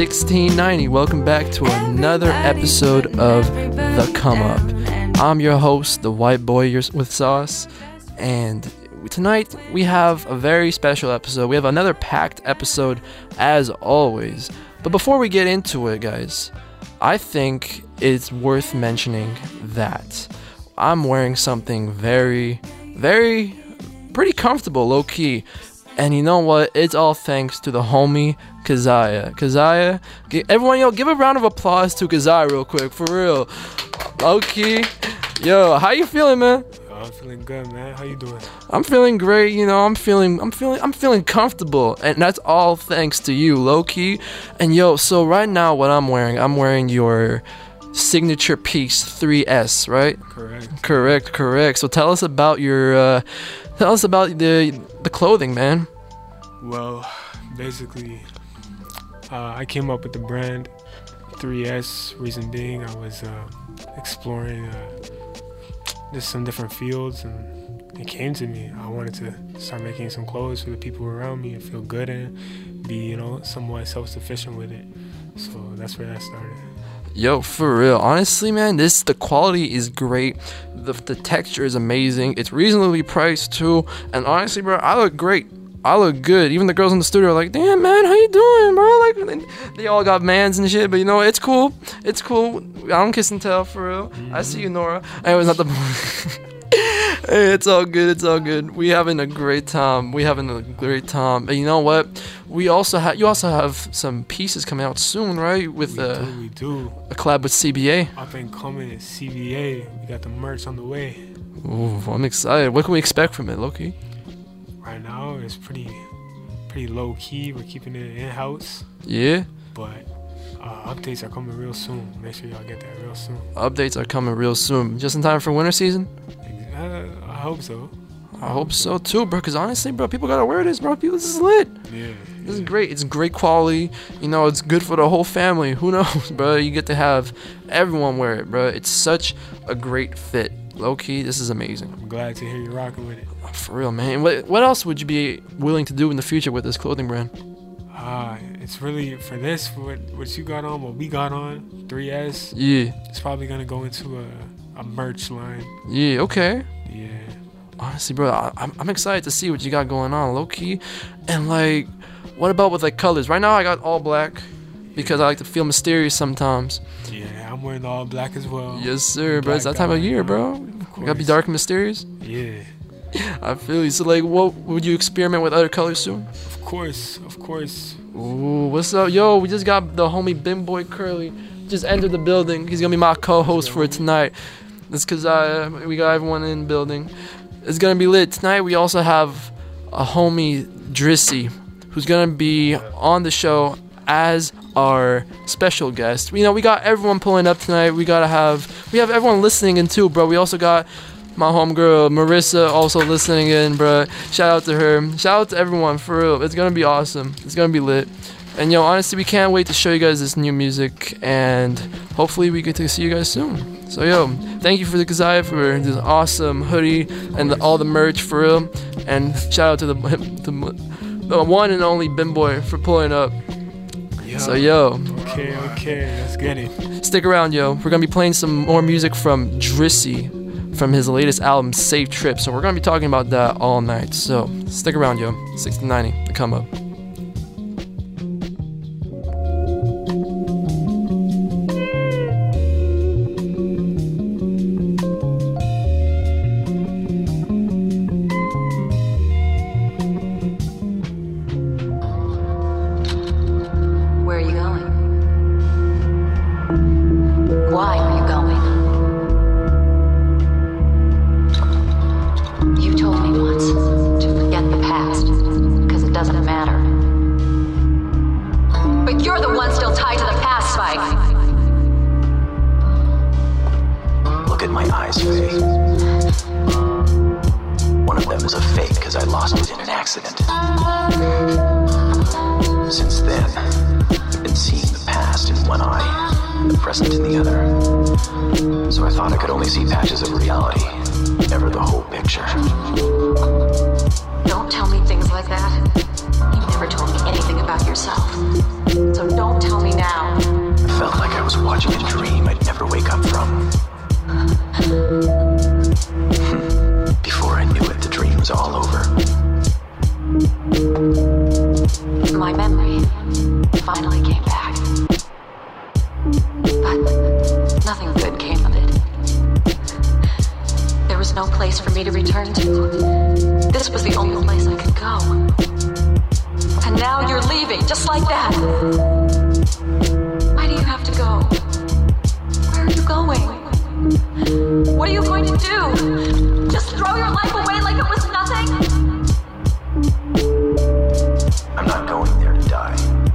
1690. Welcome back to another episode of The Come Up. I'm your host, the white boy with sauce, and tonight we have a very special episode. We have another packed episode as always. But before we get into it, guys, I think it's worth mentioning that I'm wearing something very pretty comfortable, low-key. And you know what? It's all thanks to the homie Kazaya. Kazaya, everyone, give a round of applause to Kazaya real quick, for real. Low-key. Yo, how you feeling, man? I'm feeling good, man. How you doing? I'm feeling great. You know, I'm feeling comfortable, and that's all thanks to you, low-key. And yo, so right now, what I'm wearing your signature piece 3S, right? Correct. So tell us about the clothing, man. Well, basically, I came up with the brand 3S. Reason being, I was exploring just some different fields, and it came to me. I wanted to start making some clothes for the people around me and feel good and be, somewhat self-sufficient with it. So that's where that started. Yo, for real, honestly, man, the quality is great. The texture is amazing. It's reasonably priced too. And honestly, bro, I look great. I look good. Even the girls in the studio are like, damn, man, how you doing, bro? Like, they all got mans and shit, but it's cool. It's cool. I don't kiss and tell, for real. Mm-hmm. I see you, Nora. It was not the Hey, it's all good. We having a great time. And you know what? You also have some pieces coming out soon, right? We do. A collab with CBA. Up and coming at CBA. We got the merch on the way. Ooh, I'm excited. What can we expect from it, Loki? Right now, it's pretty low key. We're keeping it in-house. Yeah. But updates are coming real soon. Make sure y'all get that real soon. Updates are coming real soon. Just in time for winter season? I hope so. I hope so too, bro. Because honestly, bro, people gotta wear this, bro. This is lit. Yeah. This is great. It's great quality. It's good for the whole family. Who knows, bro? You get to have everyone wear it, bro. It's such a great fit. Low key, this is amazing. I'm glad to hear you rocking with it. For real, man. What else would you be willing to do in the future with this clothing brand? It's really for this, for what you got on, what we got on, 3S. Yeah. It's probably gonna go into a merch line. Yeah. Okay. Yeah. Honestly, bro, I'm excited to see what you got going on, low key. And like, what about with like colors? Right now, I got all black because I like to feel mysterious sometimes. Yeah, I'm wearing all black as well. Yes, sir, bro. It's that time of year, bro. You gotta be dark and mysterious. Yeah. I feel you. So like, what would you experiment with other colors soon? Of course. Ooh, what's up, yo? We just got the homie Bimboy Curly just entered the building. He's gonna be my co-host for tonight. That's because we got everyone in the building. It's gonna be lit tonight. We also have a homie Drissy, who's gonna be on the show as our special guest. We got everyone pulling up tonight. We have everyone listening in too, bro. We also got my homegirl Marissa also listening in, bro. Shout out to her. Shout out to everyone, for real. It's gonna be awesome. It's gonna be lit. And honestly, we can't wait to show you guys this new music, and hopefully we get to see you guys soon. So thank you for the Kazaya for this awesome hoodie and all the merch, for real. And shout out to the one and only Bimboy for pulling up. Okay, let's get it. Stick around, yo. We're gonna be playing some more music from Drissy from his latest album, Safe Trip. So we're gonna be talking about that all night. So stick around, yo. 1690, the Come Up. Since then, I've been seeing the past in one eye, the present in the other. So I thought I could only see patches of reality, never the whole picture. Don't tell me things like that. You never told me anything about yourself. So Don't tell me now. I felt like I was watching a dream I'd never wake up from. Before I knew it, the dream was all over. My memory finally came back. But nothing good came of it. There was no place for me to return to. This was the only place I could go. And now you're leaving, just like that. Why do you have to go? Where are you going? What are you going to do? Just throw your life away like it was nothing? I'm not going there to die.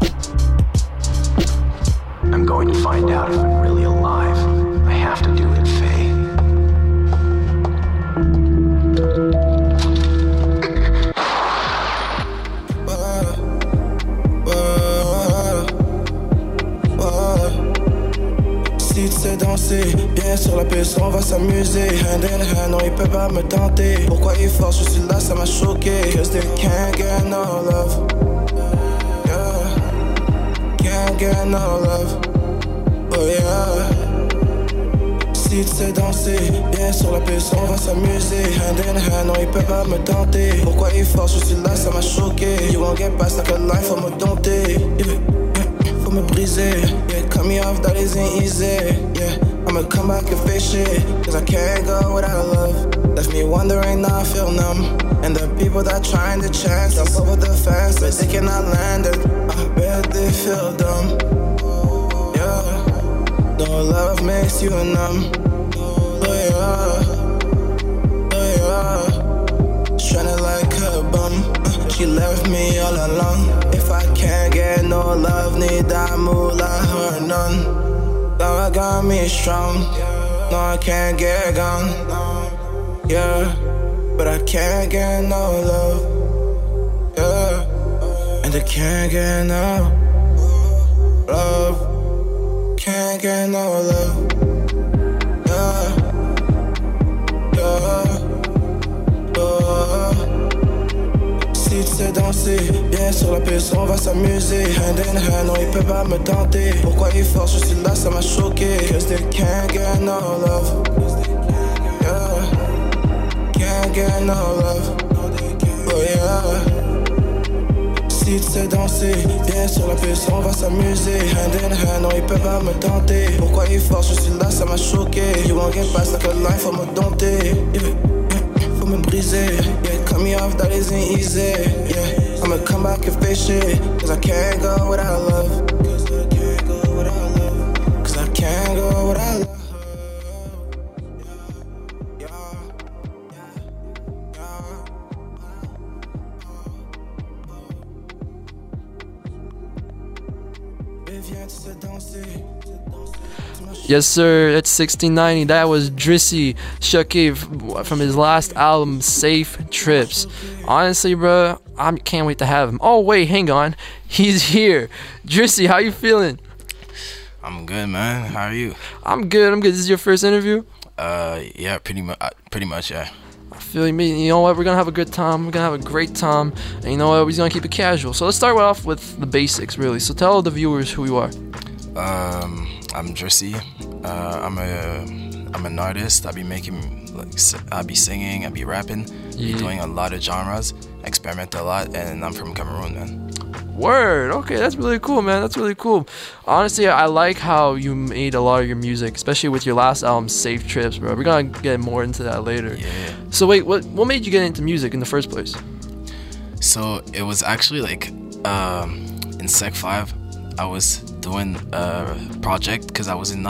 I'm going to find out if I'm really alive. I have to do it, Faye. Si tu sais danser, bien sur la piste, on va s'amuser. Hand in hand, non, il peut pas me tenter. Pourquoi il force, je suis là, ça m'a choqué. Cause they can't get no love. Yeah, can't get no love. Oh yeah. Si tu sais danser, bien sur la piste, on va s'amuser. Hand in hand, non, il peut pas me tenter. Pourquoi il force, je suis là, ça m'a choqué. You won't get past like a line, faut me dompter. Faut me briser, yeah, cut me off, that isn't easy, yeah, I'ma come back and face shit, cause I can't go without love, left me wondering, now I feel numb, and the people that trying to chance, jump over the fence, but they cannot land it, I bet they feel dumb, yeah, no love makes you numb, oh yeah, shining like a bum, she left me all alone. If I can't get no love, need that moolah or none. God got me strong, no I can't get gone. Yeah, but I can't get no love. Yeah, and I can't get no love. Can't get no love. Yeah, yeah. Si tu sais danser, bien sur la piste, on va s'amuser. Hand in hand, non, il peut pas me tenter. Pourquoi il force, je suis là, ça m'a choqué. Cause they can't get no love. Yeah, can't get no love. Oh yeah. Si tu sais danser, bien sur la piste, on va s'amuser. Hand in hand, non, il peut pas me tenter. Pourquoi il force, je suis là, ça m'a choqué. You won't get past like a line, faut me dompter. Faut me briser, yeah, cut me off, that isn't easy, yeah, I'ma come back and face shit, cause I can't go without love, cause I can't go without love, cause I can't go without love, yeah, viens, tu sais danser. Yes, sir. It's 1690. That was Drizzy Shuki from his last album, Safe Trips. Honestly, bro, I can't wait to have him. Oh, wait, hang on. He's here. Drizzy, how you feeling? I'm good, man. How are you? I'm good. This is your first interview? Yeah, pretty much, yeah. I feel you. You know what? We're gonna have a good time. We're gonna have a great time. And you know what? We're just gonna keep it casual. So let's start off with the basics, really. So tell the viewers who you are. I'm Drizzy. I'm an artist. I be singing. I be rapping. Yeah. Be doing a lot of genres. Experiment a lot, and I'm from Cameroon, man. Word. Okay, that's really cool, man. That's really cool. Honestly, I like how you made a lot of your music, especially with your last album, Safe Trips, bro. We're gonna get more into that later. Yeah. So wait, what made you get into music in the first place? So it was actually like in Sec 5, I was doing a project because I was in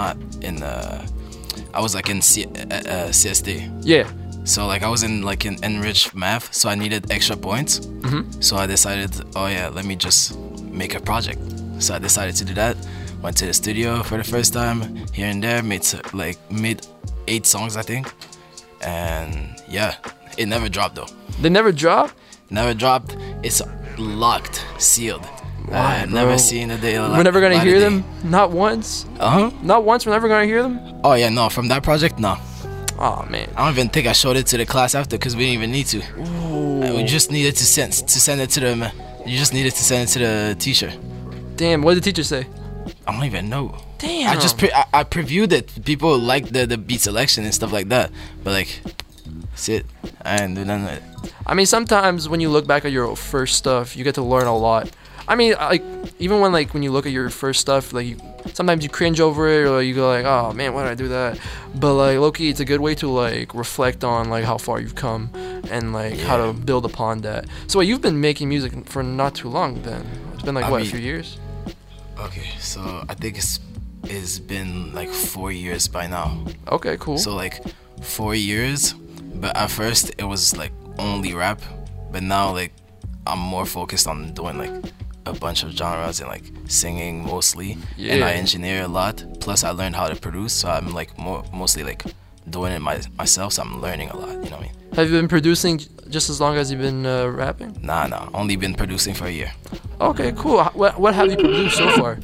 CSD. Yeah. So like I was in enriched math, so I needed extra points. Mm-hmm. So I decided, oh yeah, let me just make a project. So I decided to do that. Went to the studio for the first time, here and there, made 8 songs, I think. And yeah, it never dropped though. They never dropped? Never dropped. It's locked, sealed. Why, bro? Never seen a day. We're never gonna hear them? Not once? Not once? We're never gonna hear them? Oh yeah, no. From that project, no. Oh man. I don't even think I showed it to the class after because we didn't even need to. Ooh. We just needed to send it to them. You just needed to send it to the teacher. Damn, what did the teacher say? I don't even know. Damn. I just I previewed it. People like the beat selection and stuff like that. But like, that's it. I didn't do nothing with it. I mean, sometimes when you look back at your first stuff, you get to learn a lot. I mean, like, even when you look at your first stuff, like, sometimes you cringe over it, or you go like, oh man, why did I do that? But like, low-key, it's a good way to like reflect on like how far you've come and like how to build upon that. So you've been making music for not too long then. It's been like a few years? Okay, so I think it's been like 4 years by now. Okay, cool. So like 4 years, but at first it was like only rap, but now like I'm more focused on doing like a bunch of genres and like singing mostly, and I engineer a lot. Plus I learned how to produce, so I'm like mostly like doing it myself, so I'm learning a lot, you know what I mean? Have you been producing just as long as you've been rapping? Nah, only been producing for a year. Okay, cool. What have you produced so far?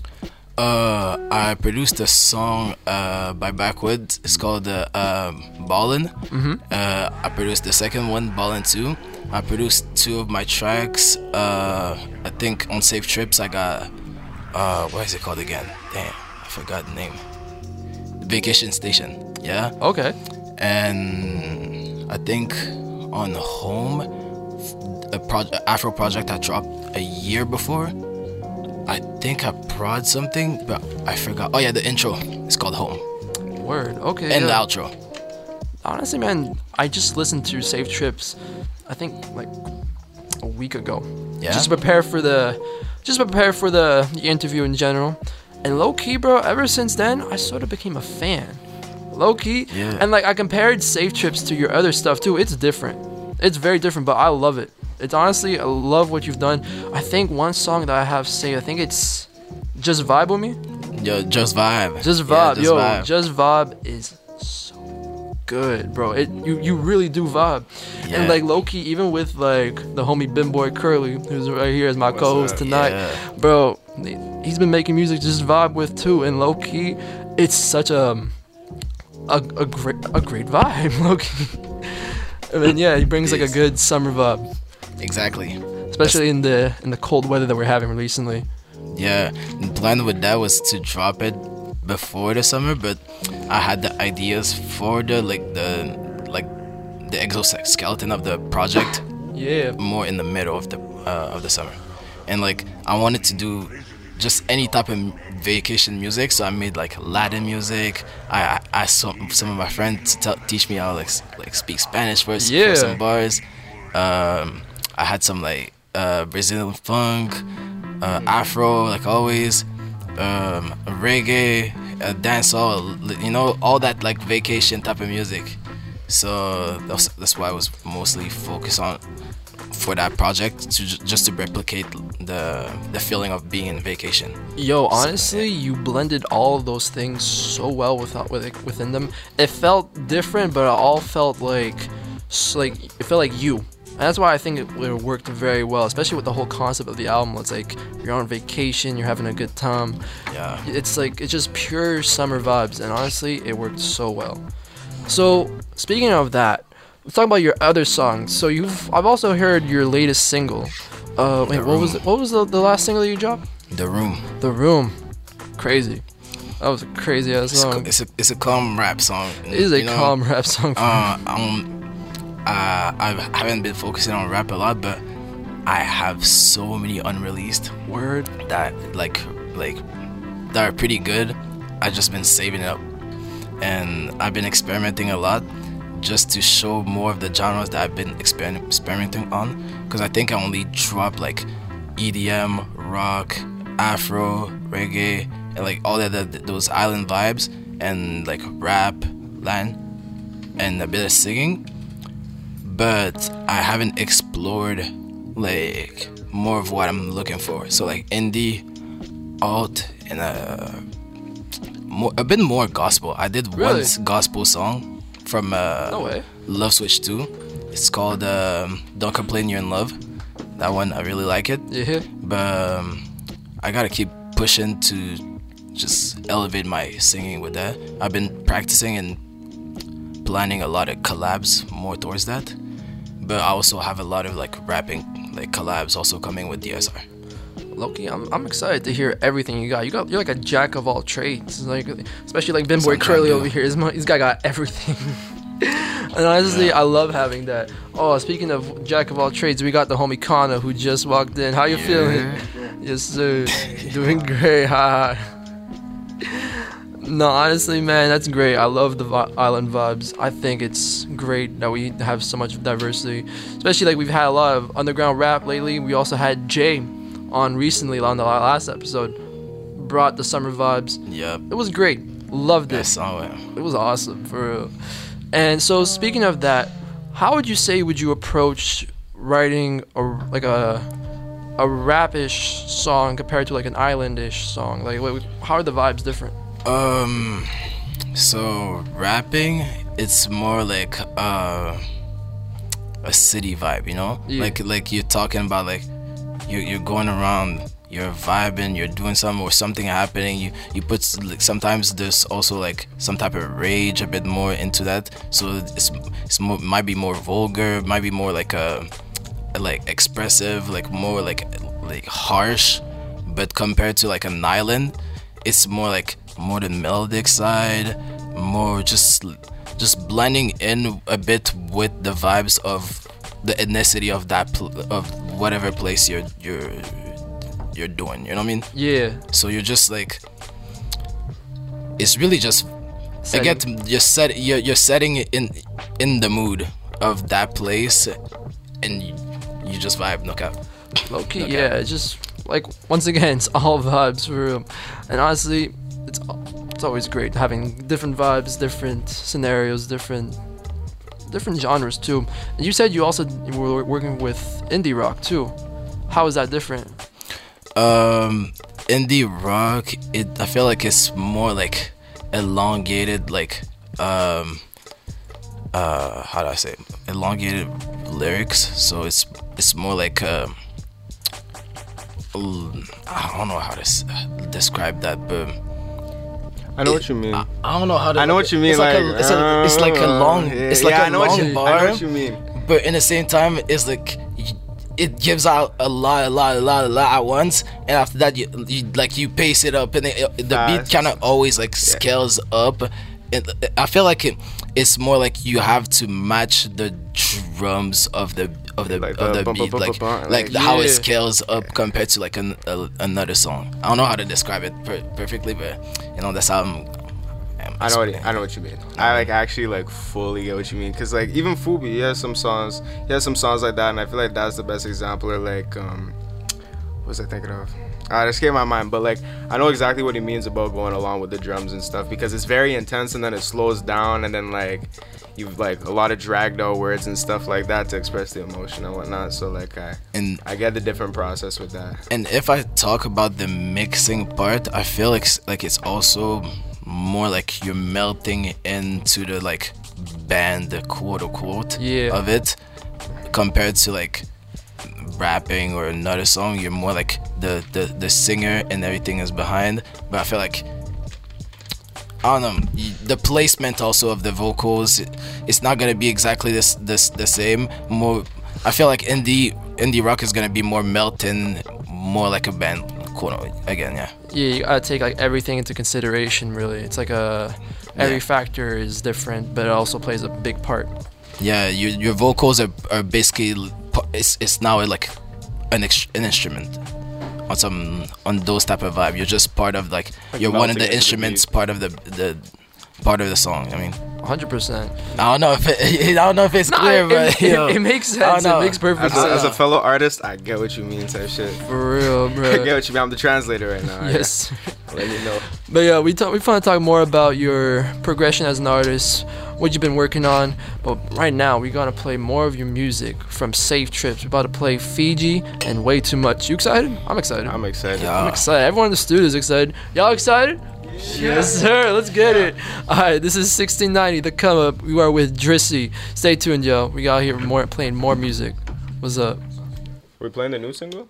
I produced a song by Backwoods. It's called Ballin'. I produced the second one, Ballin' 2. I produced 2 of my tracks. I think on Safe Trips I got what is it called again? Damn, I forgot the name. Vacation Station. Yeah. Okay. And I think on Home, Afro project I dropped a year before. I think I prod something, but I forgot. Oh yeah, the intro. It's called Home. Word. Okay. And the outro. Honestly, man, I just listened to Safe Trips, I think like a week ago. Yeah. Just to prepare for the interview in general. And low key, bro, ever since then, I sort of became a fan. Low key. Yeah. And like I compared Safe Trips to your other stuff too. It's different. It's very different, but I love it. It's honestly, I love what you've done. I think one song that I have saved, I think it's Just Vibe With Me. Yo, Just Vibe. Just Vibe. Yeah, Vibe. Just Vibe is so good, bro. You really do vibe. Yeah. And like low-key, even with like the homie Bimboy Curly, who's right here as my co-host tonight, bro, he's been making music to just vibe with too. And low-key, it's such a great vibe, low-key. I mean, yeah, he brings like a good summer vibe. Exactly. Especially in the cold weather that we're having recently. Yeah, the plan with that was to drop it before the summer, but I had the ideas for the exoskeleton of the project. Yeah. More in the middle of the summer, and like I wanted to do just any type of vacation music, so I made like Latin music. I asked some of my friends to teach me how to like speak Spanish for some bars. I had some like Brazilian funk, Afro, like always, reggae, dancehall, you know, all that like vacation type of music. So that's why I was mostly focused on for that project, just to replicate the feeling of being in vacation. Yo, honestly, you blended all of those things so well within them. It felt different, but it all felt like it felt like you. And that's why I think it worked very well, especially with the whole concept of the album. It's like you're on vacation, you're having a good time. Yeah. It's just pure summer vibes, and honestly, it worked so well. So, speaking of that, let's talk about your other songs. So I've also heard your latest single. What was the last single you dropped? The Room. The Room. Crazy. That was a crazy ass song. It's a calm rap song. It is a calm rap song. I haven't been focusing on rap a lot, but I have so many unreleased word that like that are pretty good. I've just been saving it up, and I've been experimenting a lot just to show more of the genres that I've been experimenting on, because I think I only dropped like EDM, rock, Afro, reggae, and like all those island vibes, and like rap, Latin, and a bit of singing. But I haven't explored like more of what I'm looking for. So like indie, alt, and a bit more gospel. I did one gospel song from Love Switch 2. It's called Don't Complain You're in Love. That one, I really like it. Yeah. But I gotta keep pushing to just elevate my singing with that. I've been practicing and planning a lot of collabs more towards that. But I also have a lot of like rapping, like collabs also coming with DSR. Loki, I'm excited to hear everything you got. You're like a jack of all trades. Like, especially like Bimboy Curly over here. This guy got everything. And honestly, I love having that. Oh, speaking of jack of all trades, we got the homie Kana who just walked in. How you feeling? Yes, sir. Doing great. Ha. No, honestly, man, that's great. I love the island vibes. I think it's great that we have so much diversity. Especially like we've had a lot of underground rap lately. We also had Jay on recently on the last episode. Brought the summer vibes. Yep. It was great. Loved it. I saw it. It was awesome, for real. And so speaking of that, how would you approach writing a rap-ish song compared to like an island-ish song? Like, how are the vibes different? So rapping, it's more like a city vibe, you know? Yeah. Like you're talking about like you're going around, you're vibing, you're doing something or something happening. You put like, sometimes there's also like some type of rage a bit more into that. So it's more, might be more vulgar, might be more like like expressive, like more like harsh. But compared to like an island, it's more like more the melodic side, more just blending in a bit with the vibes of the ethnicity of that of whatever place you're doing, you know what I mean? Yeah. So you're just like, it's really just Setting. you're setting it in the mood of that place, and you just vibe, knockout. Low-key, Okay. yeah, it's just like, once again, it's all vibes for real. And honestly, it's always great having different vibes, different scenarios, different genres too. And you said you were working with indie rock too. How is that different? Indie rock, I feel like it's more like elongated, like how do I say it? Elongated lyrics. So it's more like I don't know how to describe that, but I know what you mean. I don't know how to. I know what you mean. It's like a long. It's like yeah, a long bar. I know what you mean. But in the same time, it's like it gives out a lot at once, and after that, you pace it up, and the beat kind of always like scales up. I feel like it's more like you have to match the drums of the beat, like how it scales up compared to like another song. I don't know how to describe it perfectly, but that's how I know what you mean. I like actually like fully get what you mean, because like even Fubi, he has some songs like that, and I feel like that's the best example. Or like what was I thinking of? It escaped my mind, but like I know exactly what he means about going along with the drums and stuff, because it's very intense and then it slows down, and then like you've like a lot of dragged out words and stuff like that to express the emotion and whatnot. So like I get the different process with that. And if I talk about the mixing part, I feel like it's also more like you're melting into the like band, quote unquote, of it, compared to like rapping or another song. You're more like the singer and everything is behind. But I feel like, I don't know, the placement also of the vocals, it's not gonna be exactly the same. More, I feel like indie rock is gonna be more melting, more like a band, quote again, yeah. Yeah, you gotta take like everything into consideration. Really, it's like every factor is different, but it also plays a big part. Yeah, your vocals are basically it's now like an instrument on those type of vibe. You're just part of like you're one of the instruments, part of the song. I mean, 100%. I don't know if it's clear, but it makes sense. It makes perfect sense. As a fellow artist, I get what you mean, type shit. For real, bro. I get what you mean. I'm the translator right now. Yes. Let me know. But yeah, we want to talk more about your progression as an artist, what you've been working on. But right now, we're gonna play more of your music from Safe Trips. We're about to play Fiji and Way Too Much. You excited? I'm excited. I'm excited. Yeah. I'm excited. Everyone in the studio is excited. Y'all excited? Yes, sir. Let's get it. All right, this is 1690, The Come Up. We are with Drissy. Stay tuned, yo. We got here playing more music. What's up? We're playing the new single?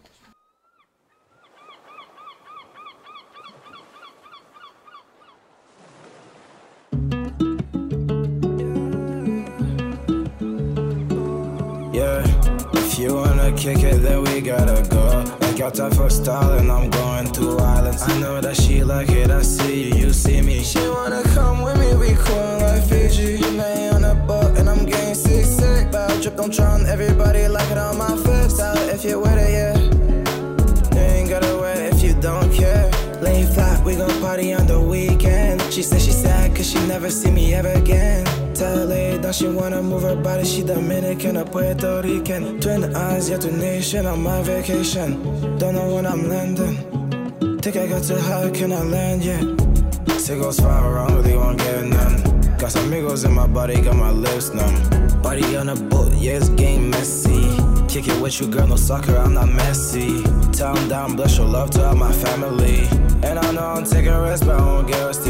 Yeah, if you wanna kick it, then we gotta go. Like got time for style and I'm going to islands. I know that she like it, I see you, you see me. She wanna come with me, we cool like Fiji. Lay on a boat and I'm getting sick. Bad drip, don't drown everybody like it on my foot. Style if you're with it, yeah. You ain't gotta wear it if you don't care. Lay flat, we gon' party on the weekend. She said she sad cause she never see me ever again. Tell her lay down, she wanna move her body. She Dominican or Puerto Rican. Twin eyes, yeah, to nation on my vacation. Don't know when I'm landing. Think I got too high, can I land yet? Say goes far around, really won't get none. Got some amigos in my body, got my lips numb. Body on a boat, yeah, it's game messy. Kick it with you, girl, no soccer, I'm not messy. Tell them down, bless your love to all my family. And I know I'm taking rest, but I won't get rusty.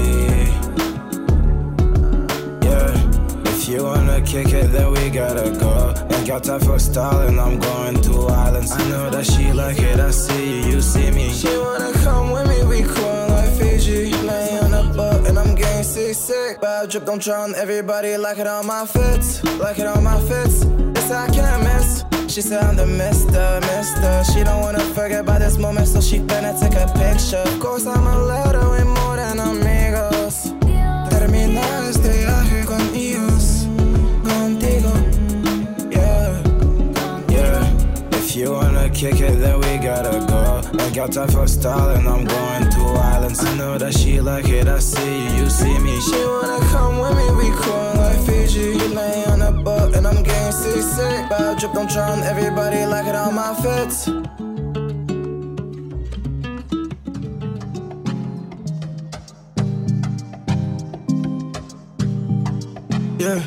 Yeah. If you wanna kick it, then we gotta go. Ain't got time for style and I'm going to islands. I know that she like it, I see you, you see me. She wanna come with me, we cool like Fiji. Lay on a boat and I'm getting sick. Bad drip, don't drown everybody like it on my fits. Like it on my fits, this I can't miss. She said I'm the mister. She don't wanna forget about this moment, so she finna take a picture. Of course I'ma let her way more than amigos. Terminar este viaje con ellos, contigo. Yeah. If you wanna kick it, then we gotta go. Ain't got time for style and I'm going to islands. I know that she like it, I see you, you see me. She wanna come with me, we cool like Fiji. Lay on a boat and I'm getting sick. Bad drip, don't drown everybody like it on my fits. Yeah.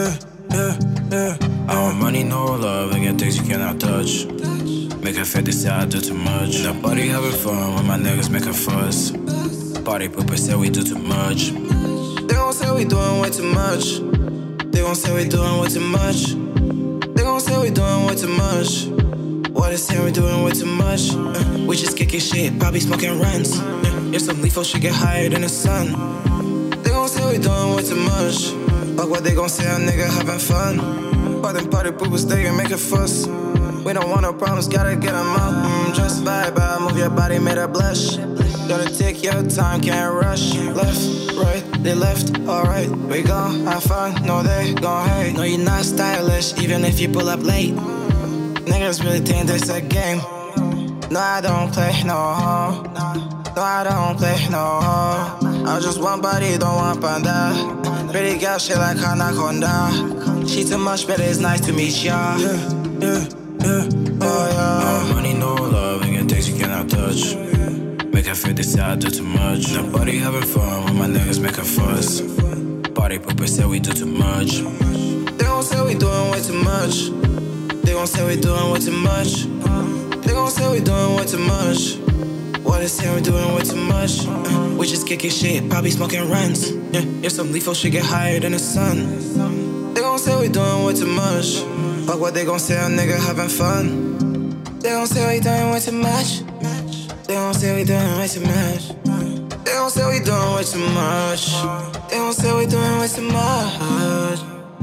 I want money, no love, I get things you cannot touch. Make her feel they say I do too much. The party having fun when my niggas make a fuss. Party pooper say we do too much. They gon' say we doing way too much. They gon' say we doing way too much. They gon' say we doing way too much. What they say we doing way too much. We just kicking shit, probably smoking runs. If some lethal shit get higher than the sun. They gon' say we doing way too much. Fuck what they gon' say, a nigga having fun. But them party poopers, they can make a fuss. We don't want no problems, gotta get them out. Just vibe, move your body, made her blush. Gotta take your time, can't rush. Left, right, they left, alright. We gon' have fun, no they gon' hate. No, you're not stylish, even if you pull up late. Niggas really think this a game. No, I don't play no hoe. No, I don't play no hoe. I just want body, don't want panda. Pretty girl, shit like Anaconda. She too much, but it's nice to meet ya. Yeah. Oh yeah. No money, no love, and things you cannot touch. Make her feel they say I do too much. The party having fun when my niggas make a fuss. Party pooper say we do too much. They gon' say we doing way too much. They gon' say we doing way too much. They gon' say we doing way too much. What they say we doing way too much. We just kicking shit, probably smoking runs. If some lethal shit get higher than the sun. They gon' say we doing way too much. Fuck what they gon' say, a nigga having fun. They gon' say we doing way too much. They gon' say we doing way too much. They gon' say we doing way too much. They gon' say we doing way too much.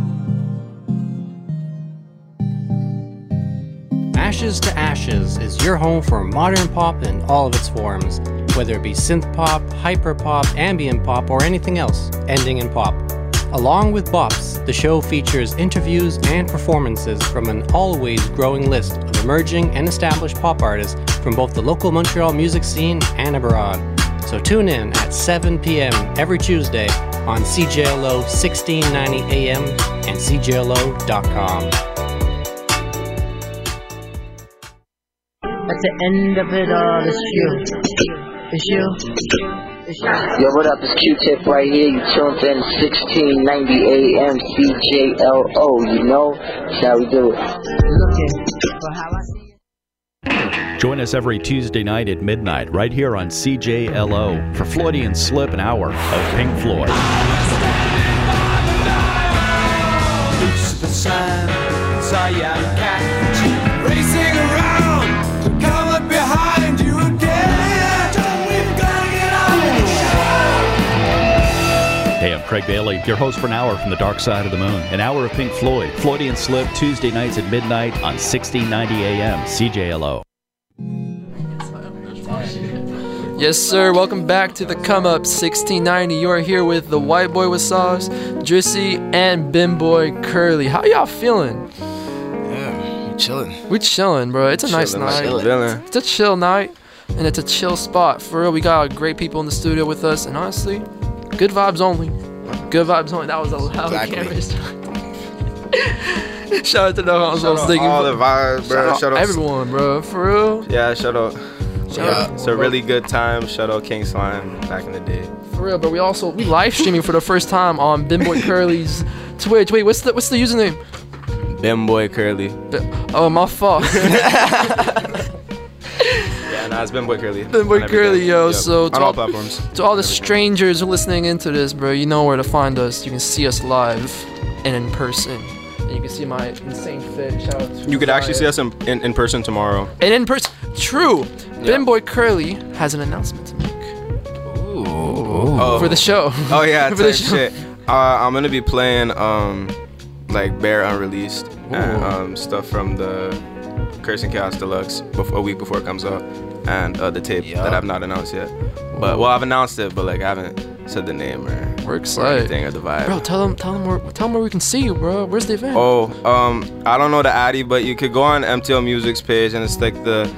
Ashes to Ashes is your home for modern pop in all of its forms, whether it be synth pop, hyper pop, ambient pop, or anything else ending in pop. Along with Bops, the show features interviews and performances from an always growing list of emerging and established pop artists from both the local Montreal music scene and abroad. So tune in at 7 p.m. every Tuesday on CJLO 1690 AM and CJLO.com. At the end of it all, it's you. Yo, what up? It's Q-Tip right here. You tuned in 1690 AM CJLO. You know, that's how we do it. Looking for how I see it. Join us every Tuesday night at midnight right here on CJLO for Floydian Slip, an hour of Pink Floyd. Loose the sign, cyan cat racing around, come up behind you again. Hey, I'm Craig Bailey, your host for an hour from the dark side of the moon. An hour of Pink Floyd, Floydian Slip, Tuesday nights at midnight on 1690 AM CJLO. Yes, sir. Welcome back to the Come Up 1690. You're here with the White Boy with Sauce, Drissy, and Bimboy Curly. How y'all feeling? Yeah, we chilling. We chilling, bro. It's a nice night. It's a chill night, and it's a chill spot. For real, we got great people in the studio with us, and honestly, good vibes only. Good vibes only. That was a loud camera. Shout out to the house. Shout out all the vibes, bro. Shout out everyone, bro. For real. Yeah, shout out. Yeah, it's a really good time. Shout out King Slime back in the day. For real, but we live streaming for the first time on Bimboy Curly's Twitch. Wait, what's the username? Bimboy Curly. Oh, my fault. Yeah, nah, it's Bimboy Curly. Bimboy Curly, yo. Yep. So on all platforms. To all the strangers listening into this, bro, you know where to find us. You can see us live and in person. And you can see my insane fit. Shout out to you could actually see us in person tomorrow. And in person, true. Yeah. Bimboy Curly has an announcement to make. Ooh. For the show. Oh yeah, for the show. Shit. I'm gonna be playing like bare unreleased and stuff from the Curse and Chaos Deluxe a week before it comes out, and the tape that I've not announced yet. But well, I've announced it, but like I haven't said the name or we're excited. Anything or the vibe. Bro, tell them where we can see you, bro. Where's the event? Oh, I don't know the addy, but you could go on MTL Music's page, and it's like the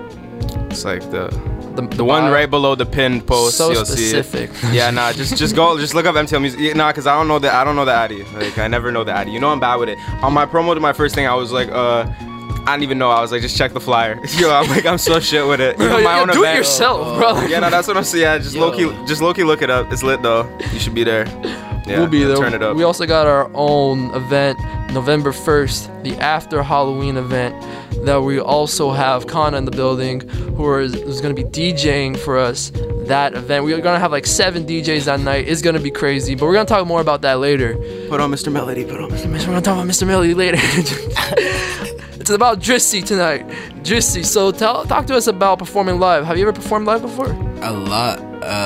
one right below the pinned post. So you'll specific. See it. Yeah, nah, just look up MTL Music. Yeah, nah, cause I don't know the addy. Like I never know the addy. You know I'm bad with it. On my promo to my first thing, I was like, I didn't even know. I was like, just check the flyer. Yo, I'm so shit with it. Bro, my own do event. It yourself, bro. Yeah, no, that's what I'm saying. Yeah, just low key look it up. It's lit though. You should be there. Yeah, we'll be there. Turn it up. We also got our own event, November 1st, the after Halloween event, that we also have Kana in the building, who's going to be DJing for us that event. We're going to have like 7 DJs that night. It's going to be crazy, but we're going to talk more about that later. Put on Mr. Melody. We're going to talk about Mr. Melody later. It's about Drissy tonight. Drissy, so talk to us about performing live. Have you ever performed live before? A lot.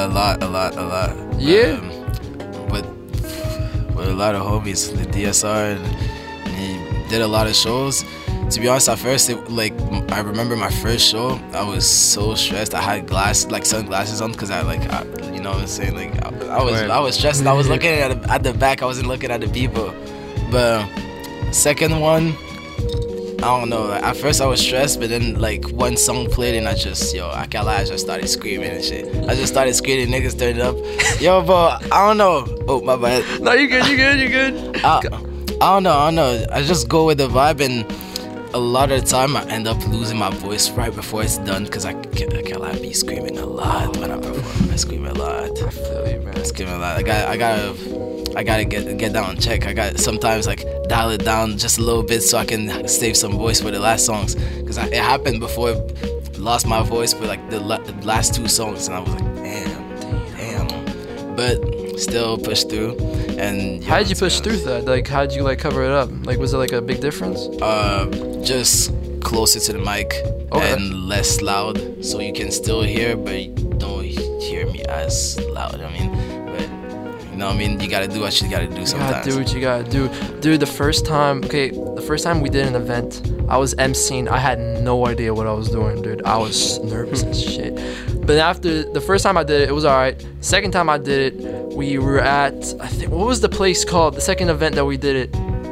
Yeah? With a lot of homies, the DSR, and he did a lot of shows. To be honest, at first, I remember my first show, I was so stressed. I had sunglasses on because you know what I'm saying? Like I was stressed and I was looking at the back. I wasn't looking at the people. But second one, I don't know. At first I was stressed, but then like one song played and I can't lie, I just started screaming and shit. I just started screaming, niggas turned up. Yo, bro, I don't know. Oh, my bad. No, you good. I don't know. I just go with the vibe, and a lot of the time I end up losing my voice right before it's done because I can't lie, I be screaming a lot when I perform. I scream a lot. I feel you, man. I scream a lot. I gotta get down and check. I got sometimes like dial it down just a little bit so I can save some voice for the last songs. Cause it happened before, lost my voice for like the last 2 songs, and I was like, damn. But still pushed through. And how did you push through that? Like, how did you like cover it up? Like, was it like a big difference? Just closer to the mic and less loud, so you can still hear, but you don't hear me as loud. I mean. You know what I mean? You gotta do what you gotta do sometimes. You gotta do what you gotta do. Dude, the first time we did an event, I was emceeing. I had no idea what I was doing, dude. I was nervous as shit. But after the first time I did it, it was alright. Second time I did it, we were at, I think, what was the place called? The second event that we did it.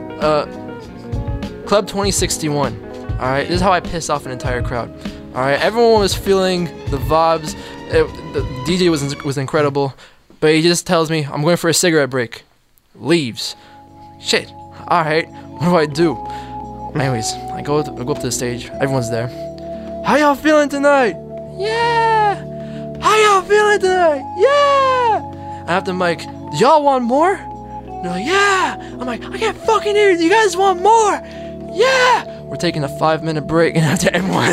Club 2061. Alright, this is how I pissed off an entire crowd. Alright, everyone was feeling the vibes. The DJ was incredible. But he just tells me, I'm going for a cigarette break. Leaves. Shit. Alright, what do? Anyways, I go up to the stage. Everyone's there. How y'all feeling tonight? Yeah! How y'all feeling tonight? Yeah! And after I'm like, do y'all want more? And they're like, yeah! I'm like, I can't fucking hear you. You guys want more? Yeah! We're taking a 5-minute break, and after everyone...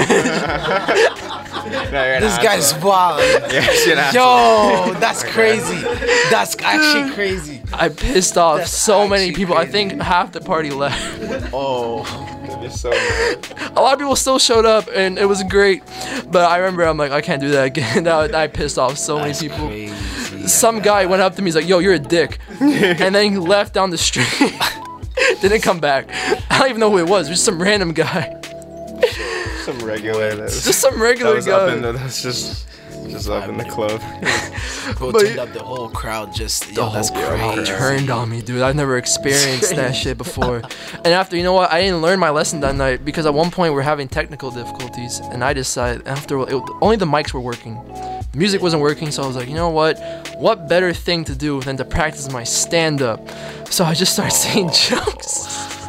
This guy's wild. Yo, that's crazy. That's actually crazy. I pissed off so many people. Crazy. I think half the party left. Oh, so a lot of people still showed up, and it was great. But I remember I'm like, I can't do that again. I pissed off so many people. Crazy. Some guy went up to me. He's like, yo, you're a dick. And then he left down the street. Didn't come back. I don't even know who it was. It was just some random guy. Some regular. Just some regular guy. That's just. Just up in the club. Bro, But- turned up the whole crowd. Just The yo, whole that's crowd crazy. turned on me, dude. I've never experienced that shit before. And after, you know what? I didn't learn my lesson that night because at one point we were having technical difficulties, and I decided only the mics were working. The music wasn't working, so I was like, you know what? What better thing to do than to practice my stand-up? So I just started saying jokes.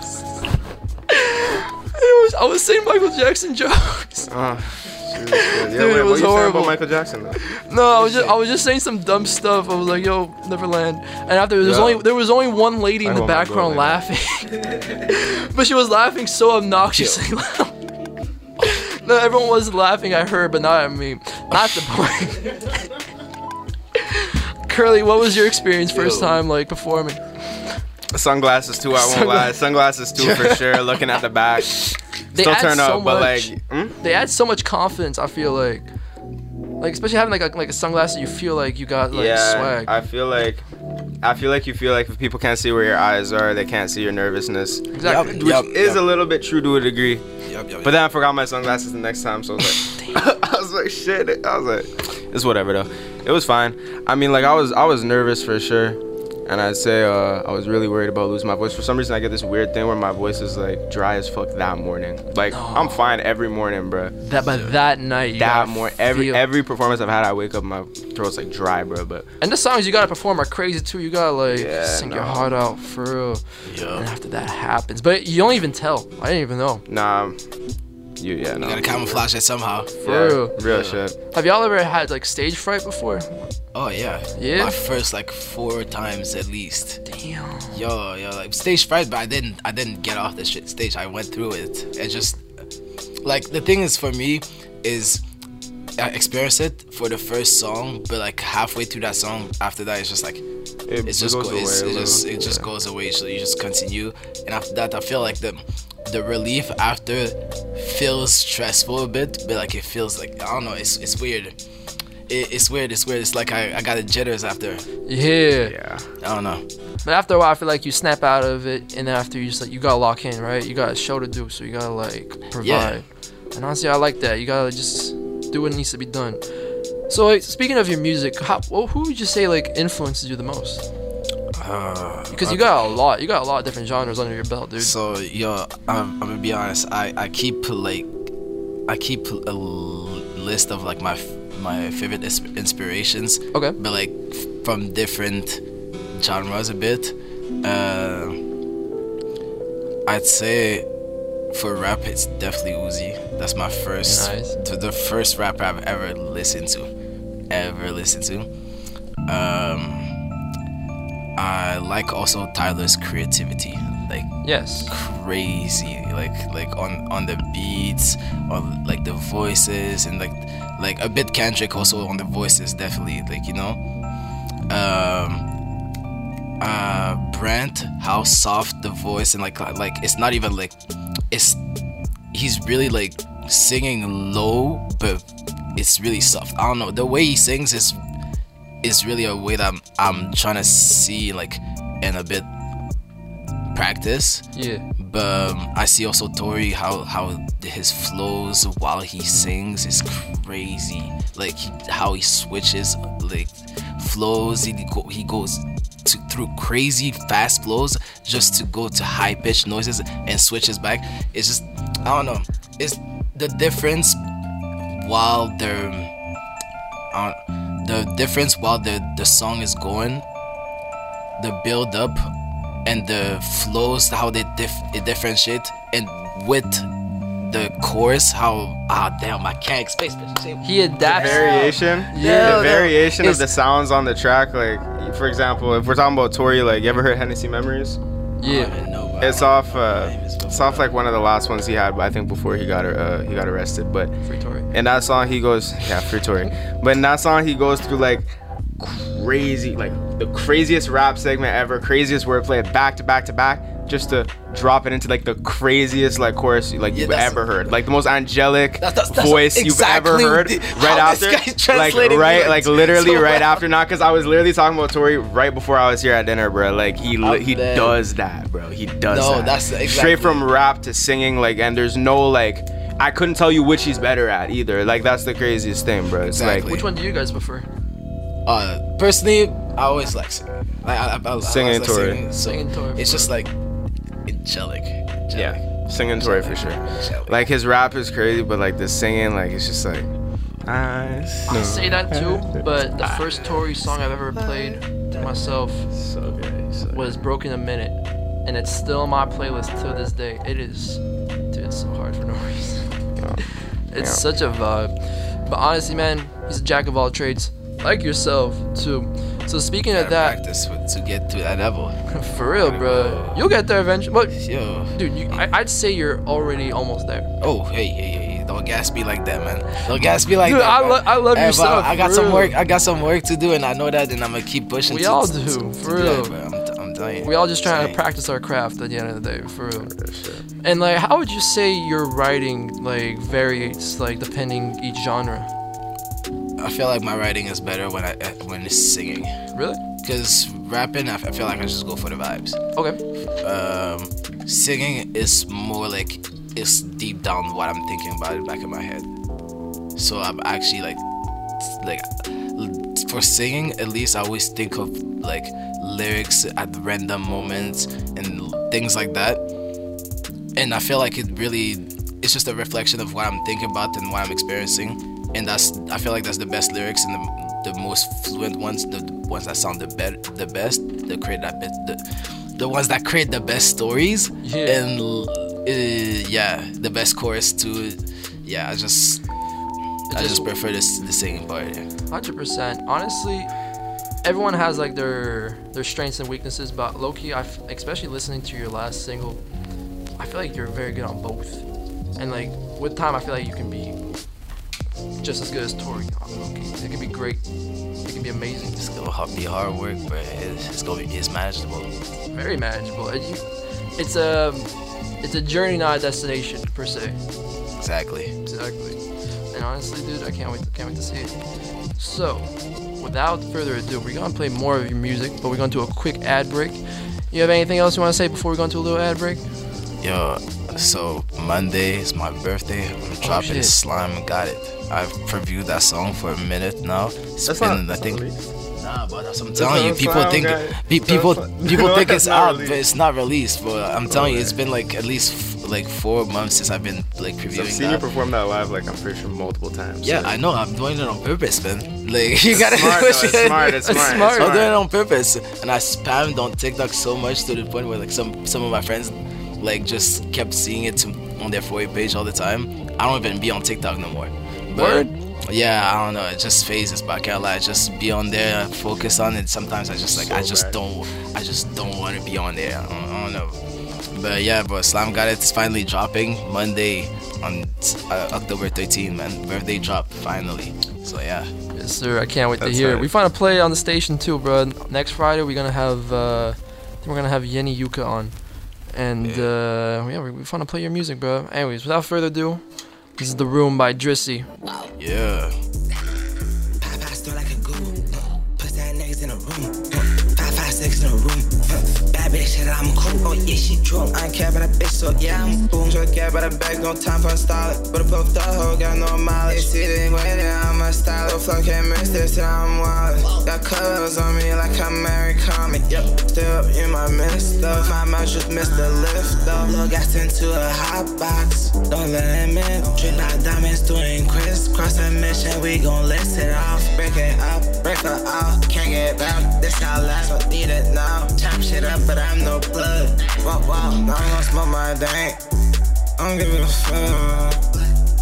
I was saying Michael Jackson jokes. Dude, Dude, it was what you saying horrible. about Michael Jackson though? No, I was just saying some dumb stuff. I was like, "Yo, Neverland," and after Yo. there was only one lady in I the hope my background girl laughing, but she was laughing so obnoxiously loud. No, everyone was laughing at her, but not at me. Not the point. Curly, what was your experience first time like performing? Sunglasses too, I won't lie. Sunglasses too for sure. Looking at the back. They Still add turn so up, but much. like, They add so much confidence. I feel like especially having like a sunglasses, you feel like you got like swag. I feel like you feel like if people can't see where your eyes are, they can't see your nervous. Exactly. Which is a little bit true to a degree. Yep. But then I forgot my sunglasses the next time, so I was like, I was like, shit. I was like, it's whatever though. It was fine. I mean, like I was nervous for sure, and I'd say I was really worried about losing my voice. For some reason, I get this weird thing where my voice is like dry as fuck that morning. Like I'm fine every morning, bro. That night. That morning, every performance I've had, I wake up, my throat's like dry, bro. But and the songs you gotta perform are crazy too. You gotta like sing your heart out for real. Yeah. And after that happens, but you don't even tell. I didn't even know. Nah. You gotta camouflage it somehow. For real. Shit. Have y'all ever had like stage fright before? Oh yeah. Yeah? My first like 4 times at least. Damn. Yo, like stage fright, but I didn't get off the shit stage. I went through it. It just like the thing is for me is I experienced it for the first song, but like halfway through that song, after that it's just like it just goes away. So you just continue, and after that I feel like the relief after feels stressful a bit, but like it feels like I don't know. It's weird. It's weird. It's like I got the jitters after. Yeah. I don't know. But after a while, I feel like you snap out of it, and then after you just like you gotta lock in, right? You got a show to do, so you gotta like provide. Yeah. And honestly, I like that. You gotta just do what needs to be done. So like, speaking of your music, who would you say like influences you the most? Because you got a lot of different genres under your belt, dude. So yo, I'm gonna be honest. I keep a list of like my favorite inspirations. Okay. But like from different genres a bit. I'd say for rap it's definitely Uzi. That's my first. Nice. The first rapper I've ever listened to. I like also Tyler's creativity, like yes, crazy, like on the beats, on like the voices, and like a bit Kendrick also on the voices, definitely, like you know. Brent, how soft the voice, and like it's not even like he's really like singing low, but it's really soft. I don't know, the way he sings is really a way that I'm trying to see like in a bit practice. Yeah. But I see also Tory how his flows while he sings is crazy. Like how he switches like flows. He goes through crazy fast flows just to go to high pitched noises and switches back. It's just I don't know. It's the difference while the song is going, the build up and the flows, how they differentiate, and with the chorus, how damn, I can't explain. He adapts. The variation of the sounds on the track. Like for example, if we're talking about Tory, like you ever heard Hennessy Memories? Yeah. It's off like one of the last ones he had, but I think before he got arrested. But Free Tory. In that song he goes, Free Tory. But in that song he goes through like crazy, like the craziest rap segment ever, craziest wordplay back to back to back, just to drop it into like the craziest like chorus like you've ever heard, like the most angelic voice you've ever heard. Right after, like literally right after. Not because I was literally talking about Tory right before I was here at dinner, bro. Like he does that, bro. He does that. That's exactly straight from rap to singing, like, and there's no like I couldn't tell you which he's better at either. Like that's the craziest thing, bro. It's Exactly. like Which one do you guys prefer? Personally, I always like singing. I Singing always Tory. singing, so Singing Tory, it's bro. just like angelic. yeah, singing Tory for sure. Like his rap is crazy, but like the singing, like it's just like. I say that too, but the first Tory song I've ever played to myself was "Broken a Minute," and it's still on my playlist to this day. It is, dude, it's so hard for no reason. It's such a vibe. But honestly, man, he's a jack of all trades, like yourself too. So speaking of that, practice to get to that level. For real, bro, you'll get there eventually. But Yo, dude, I'd say you're already almost there. oh hey, don't gas me like that, man. Don't gas me like Dude, that. I love Hey, your but stuff. I got for some real. work. I got some work to do, and I know that, and I'm gonna keep pushing. We to, all to- do, to for do real. that, bro. I'm telling you. We all just trying to Saying. practice our craft at the end of the day, for real. And like, how would you say your writing like varies like depending each genre? I feel like my writing is better when it's singing. Really? Because rapping, I feel like I just go for the vibes. Okay. Singing is more like it's deep down what I'm thinking about it back in my head. So I'm actually like for singing, at least I always think of like lyrics at random moments and things like that. And I feel like it's just a reflection of what I'm thinking about and what I'm experiencing. And I feel like that's the best lyrics and the most fluent ones, the ones that sound the best, the ones that create the best stories. Yeah. And the best chorus too. Yeah, I just prefer the singing part. Yeah. 100%. Honestly, everyone has like their strengths and weaknesses, but low-key, especially listening to your last single, I feel like you're very good on both. And like with time, I feel like you can be just as good as Tory on low-key. It can be great. It can be amazing. It's gonna be hard work, but it's manageable. Very manageable. It's a journey, not a destination per se. Exactly. And honestly, dude, I can't wait to see it. So, without further ado, we're gonna play more of your music, but we're gonna do a quick ad break. You have anything else you want to say before we go into a little ad break? Yo, so Monday is my birthday. I'm dropping shit. Slime Got It. I've previewed that song for a minute now. It's been, I think. Nah, but that's what I'm telling you. People think people think it's out, but it's not released. But I'm telling you, it's been like at least like 4 months since I've been like previewing I've seen you perform that live, like I'm pretty sure multiple times. Yeah, so. I know. I'm doing it on purpose, man. Like you gotta. Smart, though. It's smart. I'm doing it on purpose, and I spammed on TikTok so much to the point where like some of my friends like just kept seeing it on their For You page all the time. I don't even be on TikTok no more. But, yeah, I don't know. It just phases, but I can't lie. Just be on there, focus on it. Sometimes I just like I just don't want to be on there. I don't know. But yeah, bro, Slam Got It is finally dropping Monday on October 13th, man. Birthday drop finally. So yeah. Yes, sir. I can't wait to hear it. We finna play on the station too, bro. Next Friday we're gonna have Yenny Yuka on, and we finna play your music, bro. Anyways, without further ado, this is The Room by Drissy. Yeah. Push that niggas in a room. 5, 5, 6 in a room. Bad bitch shit, I'm cool. Oh yeah, she drunk. I ain't care about that bitch, so yeah, I'm boom. Sure care about that bag, no time for a style. But a puff the hoe, got no mileage. See the waiting, I'm a style. The flow can't miss this, till I'm wild. Got colors on me like I'm Mary Comic. Yep, still in my midst though. My mouth just missed the lift though. Little gas into a hot box. Don't let him in. Drip out diamonds doing crisscross a mission. We gon' list it off. Break it up, break her off. Can't get back. This how last, but need it now. Chop shit up, but I'm no blood. Wow, now I'm gonna smoke my dank. I don't give a fuck.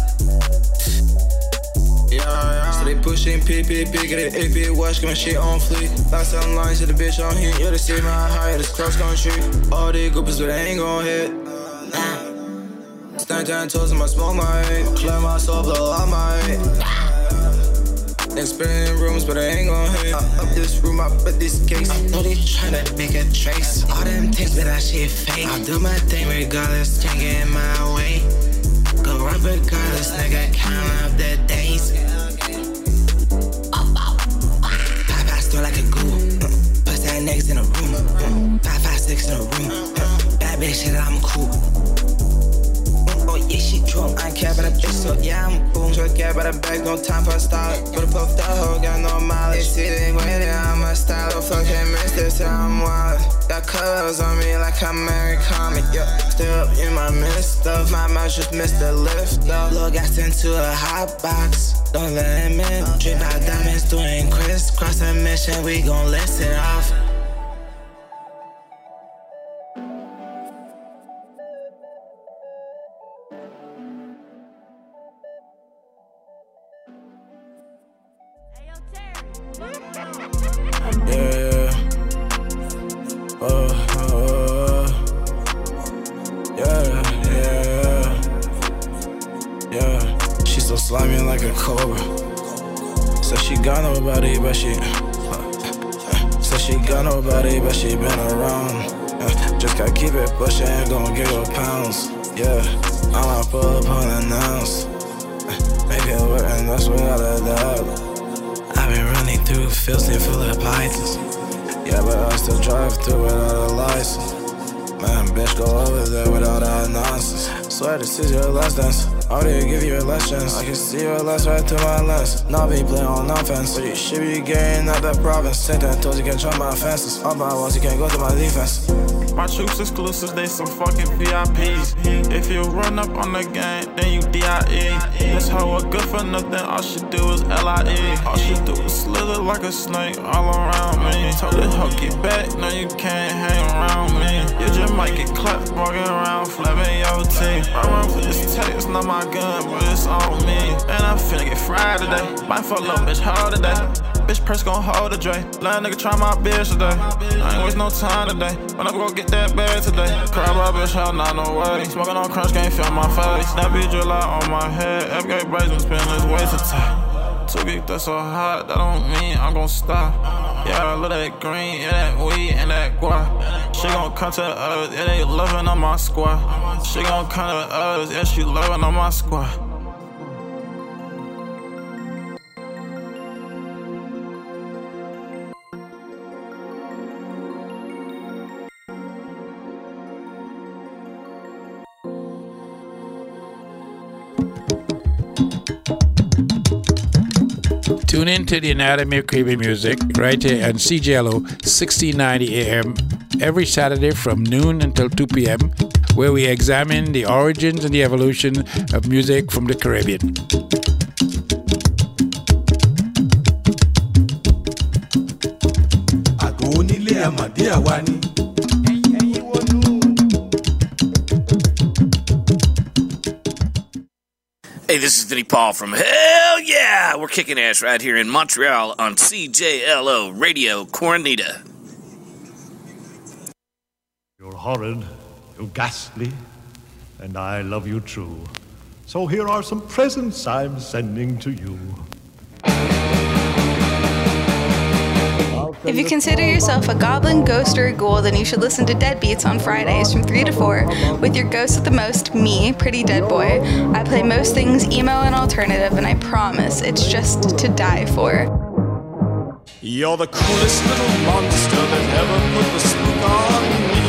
Yeah. So they pushing PPP, get an AP, watch my shit on fleek. Lost some lines to the bitch on heat. You to see my heart, it's cross country. All these groupies, but they ain't gon' hit. Stand 10 toes, I'ma smoke my head. Clear my soul, blow out my head. Experience rooms, but I ain't gon' hit. Up this room, I put this case. I know they tryna make a trace. All them things, but that shit fake. I'll do my thing regardless, can't get in my way. Go right regardless, nigga, count up the days. Pop out store like a ghoul. Bust that niggas in a room. 5, 5, 6 in a room. Bad bitch shit, I'm cool. Oh yeah, she drunk, I ain't care about a bitch, so yeah, I'm a boom. Short care about a bag, no time for a style. But a puff the hoe, got no mileage. See the ain't waiting, I'm a style. Oh fuck, can't miss this, I'm wild. Got colors on me like I'm Mary Comet, yeah. Still up in my midst of my mouth, just missed the lift up. Little gas into a hot box, don't let him in. Drip out diamonds, doing crisscross a mission, we gon' list it off. She's so slimy like a cobra. Said she got nobody, but she said she got nobody, but she been around. Just gotta keep it pushing, ain't gon' give her pounds. Yeah, I'ma pull up unannounced. Make it work, and that's without a doubt. I've been running through fields near full of pythons. Yeah, but I still drive through without a license. Man, bitch, go over there without that nonsense. Swear this is your last dance. How do you give you a last chance? I can see your last right through my lens. Not be playing on offense, but you should be getting out that province. Say that told you can't jump my fences. On my walls, you can't go to my defense. My troops exclusives, they some fucking VIPs. If you run up on the gang, then you DIE. This hoe are good for nothing, all she do is LIE. All she do is slither like a snake all around me. Told the hoe get back, no you can't hang around me. You just might get clapped walking around flapping your teeth. I run for this tape, it's not my gun, but it's on me. And I'm finna get fried today. Might fuck little bitch hard today. Bitch press gon' hold a Dre. Let a nigga try my bitch today. I ain't waste no time today. When I go get that bag today. Cry my bitch, hell nah, no way. Smoking on crunch, can't feel my face. That bitch drill out on my head. FK braids been spinning his waist to tight. Too geek, that's so hot, that don't mean I'm gon' stop. Yeah, I love that green, yeah, that weed and that guap. She gon' come to us, yeah, they loving on my squad. She gon' come to us, yeah, she loving on my squad. Tune in to the Anatomy of Creepy Music right here on CJLO 1690 AM every Saturday from noon until 2 p.m. where we examine the origins and the evolution of music from the Caribbean. Hey, this is Vinnie Paul from Hell Yeah! We're kicking ass right here in Montreal on CJLO Radio Coronita. You're horrid, you're ghastly, and I love you true. So here are some presents I'm sending to you. If you consider yourself a goblin, ghost, or a ghoul, then you should listen to Deadbeats on Fridays from 3 to 4 with your ghost at the most, me, Pretty Dead Boy. I play most things emo and alternative, and I promise it's just to die for. You're the coolest little monster that ever put the spook on me.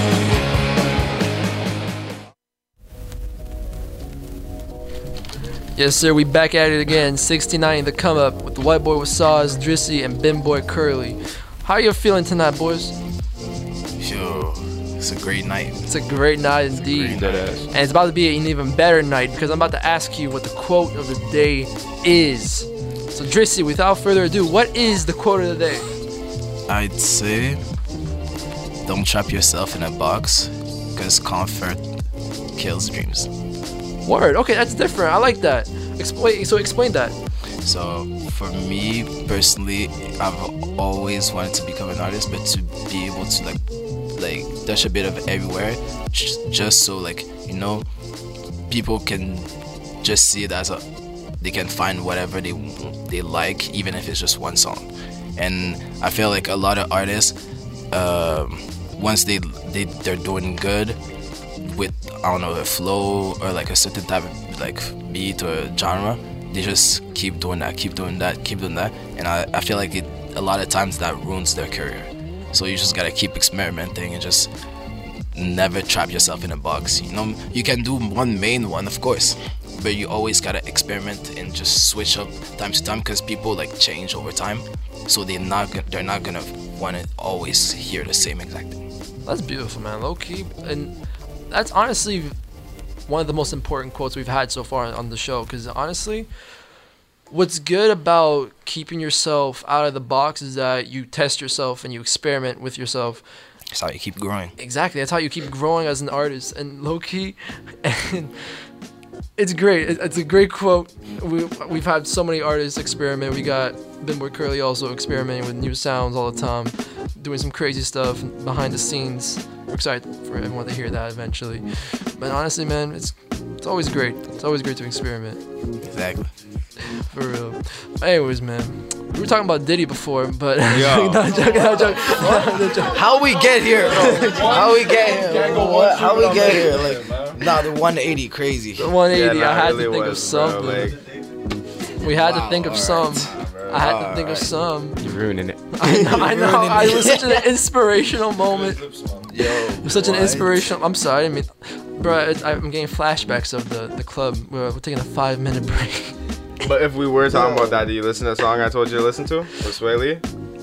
Yes, sir, we back at it again. 69 The Come Up with the White Boy with Saws, Drissy, and Bim Boy Curly. How you feeling tonight, boys? Yo, it's a great night. It's a great night indeed. And it's about to be an even better night because I'm about to ask you what the quote of the day is. So, Drissy, without further ado, what is the quote of the day? I'd say, don't trap yourself in a box because comfort kills dreams. Word. Okay, that's different. I like that. Explain that. So for me personally, I've always wanted to become an artist, but to be able to like touch a bit of everywhere, just so people can just see it as they can find whatever they like, even if it's just one song. And I feel like a lot of artists, once they're doing good with, I don't know, a flow or like a certain type of like beat or genre, they just keep doing that. And I feel like a lot of times that ruins their career. So you just gotta keep experimenting and just never trap yourself in a box. You know, you can do one main one, of course, but you always gotta experiment and just switch up time to time because people like change over time, so they're not gonna want to always hear the same exact thing. That's beautiful, man. Low key, and that's honestly one of the most important quotes we've had so far on the show. Because honestly, what's good about keeping yourself out of the box is that you test yourself and you experiment with yourself. That's how you keep growing. Exactly. That's how you keep growing as an artist. And low key, and it's great. It's a great quote. We've had so many artists experiment. We got Bimboy Curly also experimenting with new sounds all the time, doing some crazy stuff behind the scenes. We're excited for everyone to hear that eventually. But honestly, man, it's always great. It's always great to experiment. Exactly. For real. Anyways, man, we were talking about Diddy before, but Yo. joking. How we get here, bro? How we get here? How we get here? Like, nah, the 180 crazy. The 180. Yeah, I had really to think of was, something. bro, we had to think of some. I had to think of some. You're ruining it. I know. It was such an inspirational moment. Yo, it was such an inspirational. I'm sorry. I mean, bro, I'm getting flashbacks of the club. We're taking a 5-minute break. But if we were talking about that, do you listen to the song I told you to listen to with Sway Lee?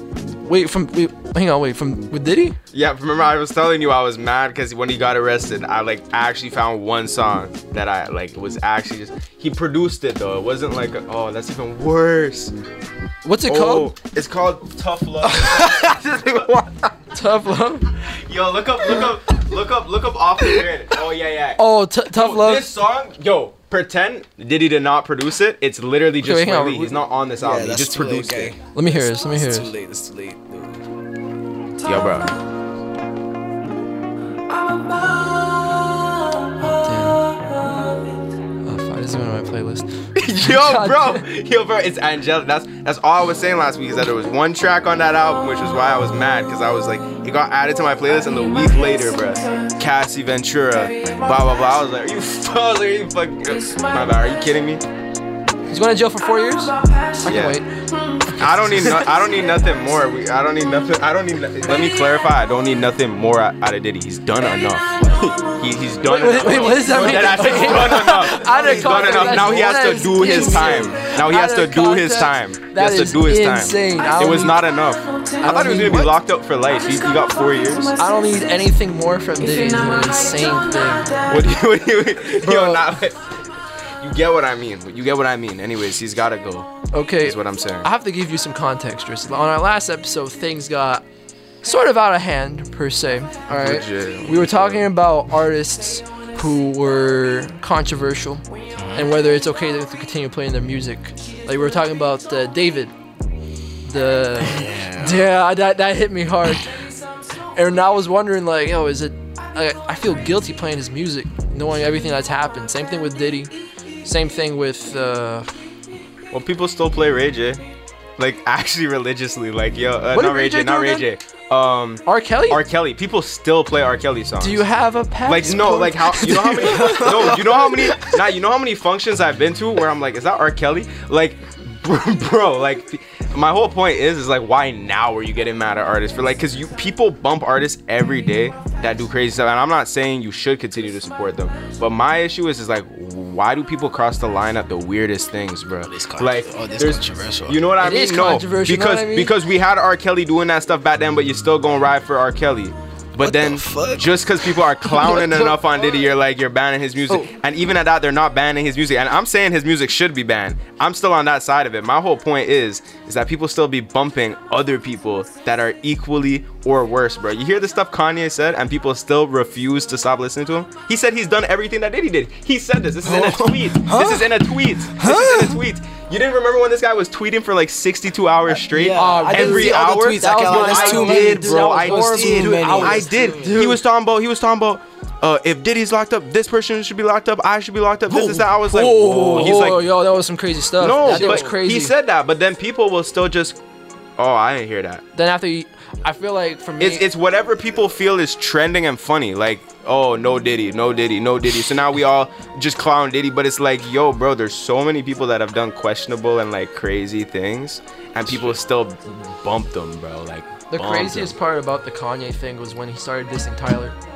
With Diddy? Yeah, remember I was telling you I was mad because when he got arrested, I actually found one song that I was actually just, he produced it though. It wasn't like, oh, that's even worse. What's it called? It's called Tough Love. Tough Love? Yo, look up Off the Grid. Oh yeah. Oh, Tough Love. This song, yo, pretend Diddy did not produce it. It's literally just Sway Lee. He's not on this album. He just produced it. Let me hear this. It's too late. It's too late. Yo, bro. This is one of my playlist. Yo, bro, it's angelic. That's all I was saying last week is that there was one track on that album, which was why I was mad because I was like, it got added to my playlist, and the week later, bro, Cassie Ventura, blah blah blah. I was like, are you fucking? My bad. Are you kidding me? He's going to jail for 4 years. I can wait. I don't need nothing more. Let me clarify. I don't need nothing more out of Diddy. He's done enough. He's done enough. Wait, what does that mean? He's done enough. He's done enough. Now he has to do his time. He has to do his time. It was not enough. I thought he was going to be locked up for life. He got 4 years. I don't need anything more from Diddy. It's an insane thing. What do you Bro. You get what I mean. Anyways, he's gotta go. Okay. Is what I'm saying. I have to give you some context, Tristan. On our last episode, things got sort of out of hand, per se. All right. Legit. We were talking about artists who were controversial and whether it's okay to continue playing their music. Like we were talking about David. That hit me hard. And I was wondering, like, yo, is it? I feel guilty playing his music, knowing everything that's happened. Same thing with Diddy. Same thing with. Well, people still play Ray J, like actually religiously. Like not Ray J. R. Kelly. R. Kelly. People still play R. Kelly songs. Do you have a passport? Like no, like how you know how many? No, you know how many? Nah, you know how many functions I've been to where I'm like, is that R. Kelly? Like, bro, like. My whole point is like, why now are you getting mad at artists for like, because people bump artists every day that do crazy stuff, and I'm not saying you should continue to support them, but my issue is like, why do people cross the line at the weirdest things, bro? Like, there's controversial. You know what I mean? No, because because we had R. Kelly doing that stuff back then, but you're still gonna ride for R. Kelly. But then, just because people are clowning enough on Diddy, you're banning his music. And even at that, they're not banning his music. And I'm saying his music should be banned. I'm still on that side of it. My whole point is that people still be bumping other people that are equally or worse, bro. You hear the stuff Kanye said, and people still refuse to stop listening to him? He said he's done everything that Diddy did. He said this. This is in a tweet. This is in a tweet. You didn't remember when this guy was tweeting for like 62 hours straight? Every hour? I did, bro. I did. He was talking about if Diddy's locked up, this person should be locked up, I should be locked up, this is that. I was like, he's like, yo, that was some crazy stuff. No, that was crazy. He said that, but then people will still just, I didn't hear that. Then after I feel like for me, it's whatever people feel is trending and funny. Like, no Diddy. So now we all just clown Diddy, but it's like, yo, bro, there's so many people that have done questionable and like crazy things, and people still bump them, bro. Like, the craziest part about the Kanye thing was when he started dissing Tyler.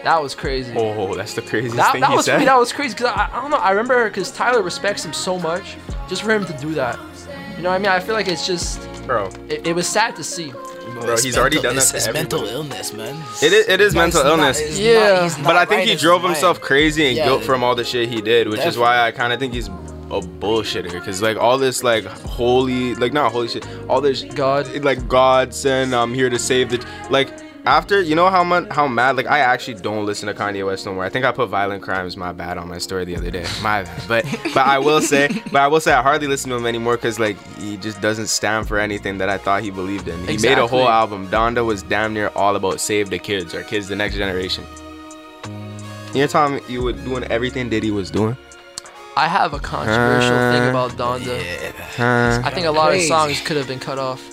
That was crazy. Oh, that's the craziest That, thing that he was said. that was crazy because I don't know. I remember because Tyler respects him so much, just for him to do that. You know what I mean? I feel like it's just, bro. It was sad to see. Bro, he's already done that to It's everybody. mental illness, man. It is mental illness. But I think he drove mind. himself crazy and Yeah, guilt from all the shit he did, which is definitely. why I kind of think he's a bullshitter. Because like all this like holy, like not holy shit, all this like God send, I'm here to save the like. After, you know how mad, like I actually don't listen to Kanye West no more. I think I put Violent Crimes, my bad, on my story the other day. My bad. But I will say I hardly listen to him anymore because like he just doesn't stand for anything that I thought he believed in. He made a whole album. Donda was damn near all about save the kids or kids the next generation. You're telling me you were doing everything Diddy was doing? I have a controversial thing about Donda. I think a lot of Crazy. songs could have been cut off.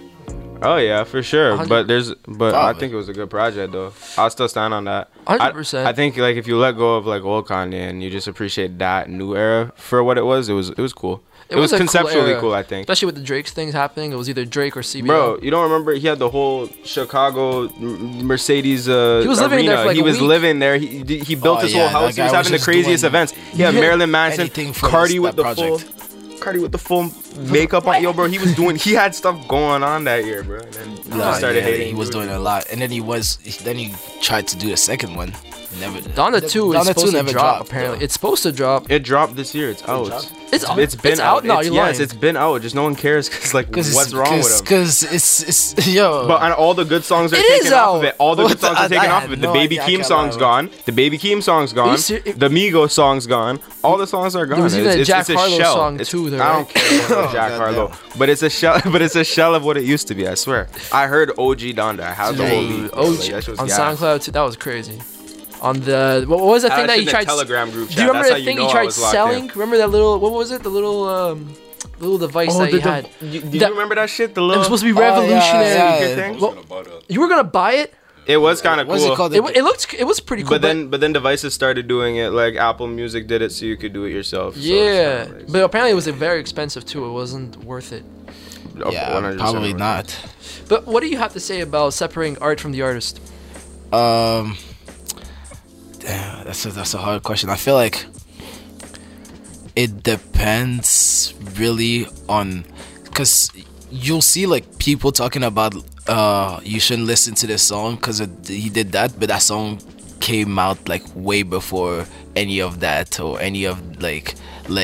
Oh yeah, for sure. 100 But I think it was a good project though. I'll still stand on that. 100%. I think like if you let go of like old Kanye and you just appreciate that new era for what it was cool. It was a conceptually era, cool, I think. Especially with the Drake's things happening. It was either Drake or CBO. Bro, you don't remember he had the whole Chicago Mercedes He was living arena. there for like he a was week. living there. He built Oh, his yeah, whole house. that He was guy having was the just craziest doing events. He had Marilyn Manson, anything for Cardi that with the project. full makeup on. Yo, bro, he had stuff going on that year, bro. And then he started hating. He was doing a lot, and then he tried to do a second one. Never. Donda 2 is supposed to drop, apparently. It's supposed to drop. It dropped this year. It's out. It's been it's out. out? No, you're yes, lying. it's been out. Just no one cares because like what's wrong with him? Because it's yo. But and all the good songs are It taken is off of out. it. All the What good songs the- are taken I off had of it. The no Baby idea. I Keem can't song's lie, gone. The Baby Keem song's gone. The Migos song's gone. All the songs are gone. There was even a Jack it's Harlow shell. song It's- too. There, I don't care about Jack Harlow, but it's a shell. But it's a shell of what it used to be. I swear. I heard OG Donda. I have the whole beat. OG That shit was on gas. SoundCloud too. That was crazy. On the what was the thing that he tried? Telegram group Do chat. you remember That's the how thing you know he I tried was locked selling? in. Remember that little what was it? The little device that he had. Do you remember that shit? The It little. was supposed to be revolutionary. Speaker thing? Well, you were gonna buy it. It was kind of cool. What's it called? It was pretty cool. But then devices started doing it. Like Apple Music did it, so you could do it yourself. So yeah, but apparently it was very expensive too. It wasn't worth it. Yeah, 100% probably worth not. But what do you have to say about separating art from the artist? Damn, that's a hard question. I feel like it depends really on, because you'll see like people talking about you shouldn't listen to this song because he did that, but that song came out like way before any of that or any of like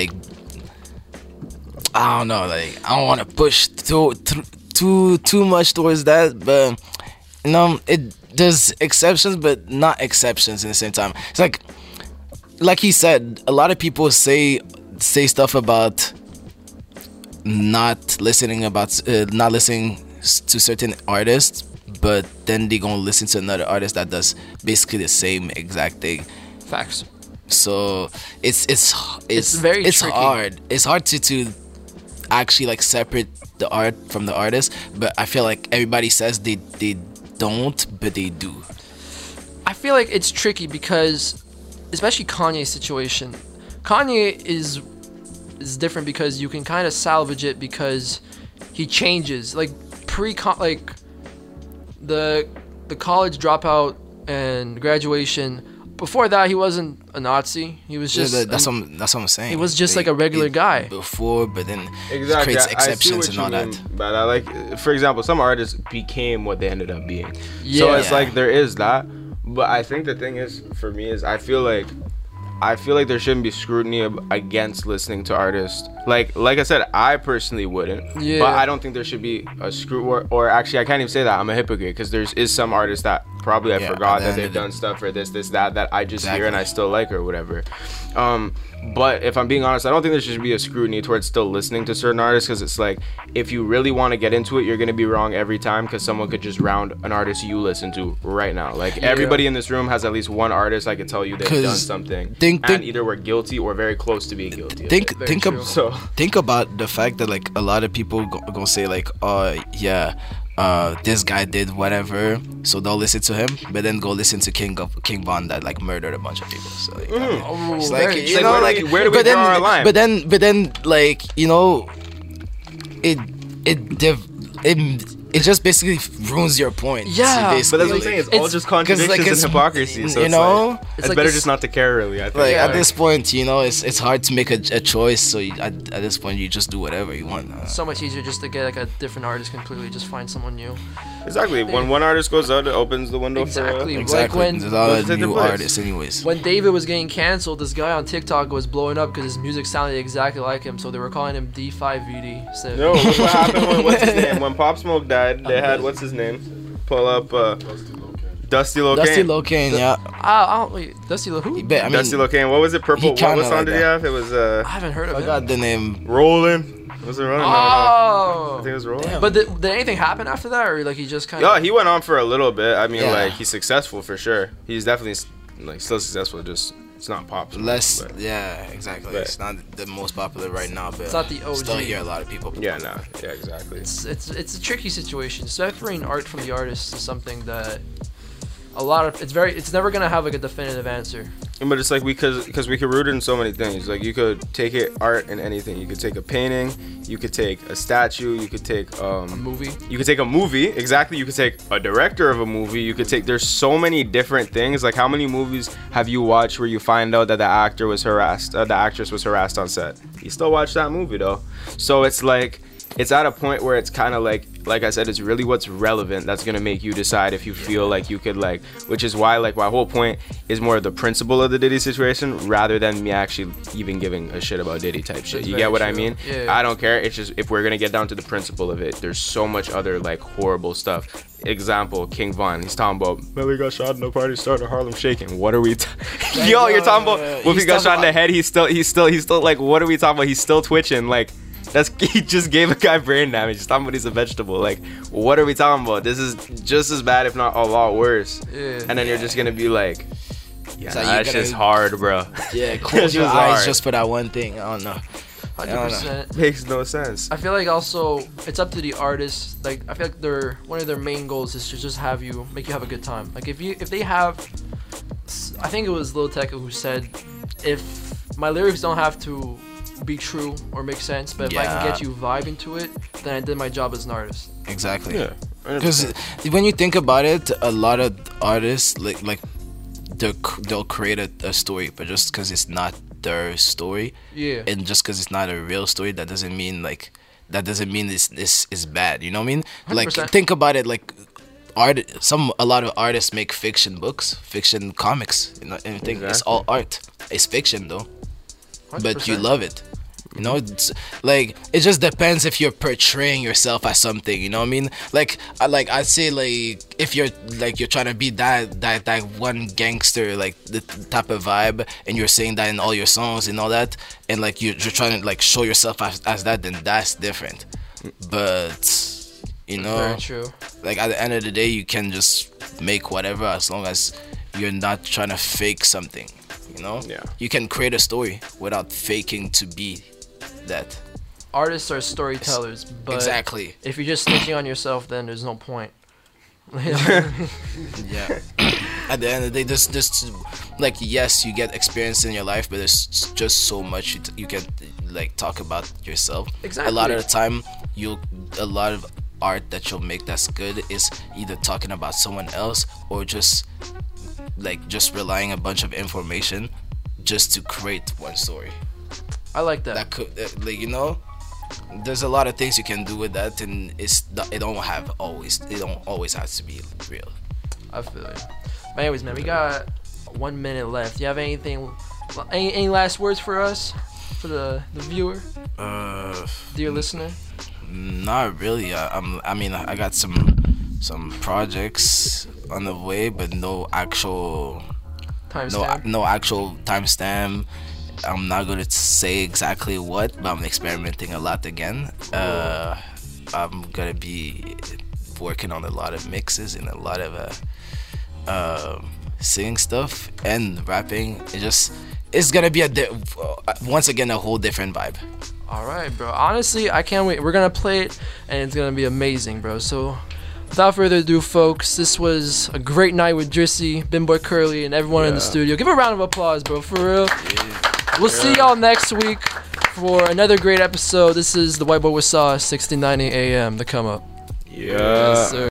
I don't know, like I don't want to push too much towards that, but you know, there's exceptions but not exceptions in the same time. It's like he said, a lot of people say stuff about not listening to certain artists, but then they gonna listen to another artist that does basically the same exact thing. Facts. So it's very it's tricky. hard. It's hard to actually like separate the art from the artist, but I feel like everybody says they don't, but they do. I feel like it's tricky because, especially Kanye's situation, Kanye is different because you can kind of salvage it because he changes. Like the college dropout and graduation. Before that, he wasn't a Nazi. He was just that's what I'm saying. he was just like a regular guy. Before, but then Exactly. creates I see exceptions what and you all mean, that. But I like, for example, some artists became what they ended up being. So Yeah. it's like there is that. But I think the thing is, for me, is I feel like there shouldn't be scrutiny against listening to artists. Like I said, I personally wouldn't. Yeah. But I don't think there should be a or actually, I can't even say that. I'm a hypocrite because there is some artists that probably I forgot that they've done stuff for this, that I just hear and I still like or whatever. But if I'm being honest, I don't think there should be a scrutiny towards still listening to certain artists because it's like if you really want to get into it, you're gonna be wrong every time because someone could just round an artist you listen to right now. Like everybody in this room has at least one artist I could tell you they've done something and either were guilty or very close to being guilty. Think about the fact that like a lot of people gonna say like, oh yeah, this guy did whatever, so they'll listen to him, but then go listen to King Von that like murdered a bunch of people. So like, it's like, you know, like where do we draw our line? But then like, you know, it it just basically ruins your point. Yeah, but that's what I'm saying. It's all just contradictions and hypocrisy. So it's better just not to care, really. I think. Like at this point, it's hard to make a choice. So at this point, you just do whatever you want. It's so much easier just to get like a different artist completely. Just find someone new. Exactly. When one artist goes out, it opens the window for like when there's a lot of new artists, anyways. When David was getting canceled, this guy on TikTok was blowing up because his music sounded exactly like him. So they were calling him D5VD. So no, what happened? What's his name? When Pop Smoke died, they had what's his name? Pull up. Dusty Locane. Dusty Locane, yeah. Wait, Dusty Locane? Dusty Locane. What was it? Purple. What song did he have? It was. I haven't heard of it. I got the name. Rolling. Was it Rolling? Oh. No. I think it was Rolling. But did anything happen after that, or like he just kind of? Yeah, he went on for a little bit. I mean, like he's successful for sure. He's definitely like still successful. Just it's not popular. Less. Yeah, exactly. But it's not the most popular right now, but it's not the OG. Still hear a lot of people. Yeah, no. Yeah, exactly. It's a tricky situation. Separating art from the artist is something that. It's never gonna have like a definitive answer. But it's like because we could root it in so many things. Like you could take art in anything. You could take a painting, you could take a statue, you could take a movie. You could take a movie, exactly. You could take a director of a movie. You could take. There's so many different things. Like how many movies have you watched where you find out that the actor was harassed, the actress was harassed on set? You still watch that movie though. So it's like. It's at a point where it's kind of like I said, it's really what's relevant that's gonna make you decide if you feel like you could which is why my whole point is more of the principle of the Diddy situation rather than me actually even giving a shit about Diddy type shit. You get what I mean? Yeah. I don't care. It's just if we're gonna get down to the principle of it, there's so much other horrible stuff. Example, King Von. He's talking about Melly got shot in the party started Harlem shaking. What are we? Yo, you're talking about if he got shot in the head, he's still like what are we talking about? He's still twitching he just gave a guy brain damage. Somebody's a vegetable. What are we talking about? This is just as bad, if not a lot worse. Yeah. And then you're just gonna be like, yeah, that's just hard, bro. Yeah, close your eyes just for that one thing. I don't know. 100%. Makes no sense. I feel like also it's up to the artist. I feel like one of their main goals is to just make you have a good time. If they have, I think it was Lil Tecca who said, if my lyrics don't have to be true or make sense, but if I can get you vibing to it, then I did my job as an artist. Exactly. Yeah. Because when you think about it, a lot of artists they'll create a story, but just because it's not their story, and just because it's not a real story, that doesn't mean it's bad. You know what I mean? 100%. Think about it. A lot of artists make fiction books, fiction comics. You know, everything. Exactly. It's all art. It's fiction though. 100%. But you love it. You know, it's it just depends if you're portraying yourself as something. You know what I mean? I'd say if you're trying to be that one gangster, the type of vibe, and you're saying that in all your songs and all that, and you're trying to show yourself as that, then that's different. But you know, very true. At the end of the day, you can just make whatever as long as you're not trying to fake something. You know? Yeah. You can create a story without faking to be that. Artists are storytellers, but exactly. If you're just snitching on yourself, then there's no point. Yeah. At the end of the day, this yes, you get experience in your life, but there's just so much you can talk about yourself. Exactly. A lot of the time, a lot of art that you'll make that's good is either talking about someone else or just relying a bunch of information just to create one story. I like that. That could, there's a lot of things you can do with that, and it don't always have to be real. I feel it. But anyways, man, we got 1 minute left. Do you have any last words for us, for the viewer, dear listener? Not really. I got some projects on the way, but no actual timestamp. I'm not gonna say exactly what, but I'm experimenting a lot again. I'm gonna be working on a lot of mixes and a lot of singing stuff and rapping. It's gonna be once again a whole different vibe. Alright, bro. Honestly, I can't wait. We're gonna play it and it's gonna be amazing, bro. So without further ado, folks, this was a great night with Drizzy, Bimboy Curly, and everyone in the studio. Give a round of applause, bro, for real. We'll see y'all next week for another great episode. This is the White Boy with Sauce, 1690 AM, the come up. Yeah. Yes, sir.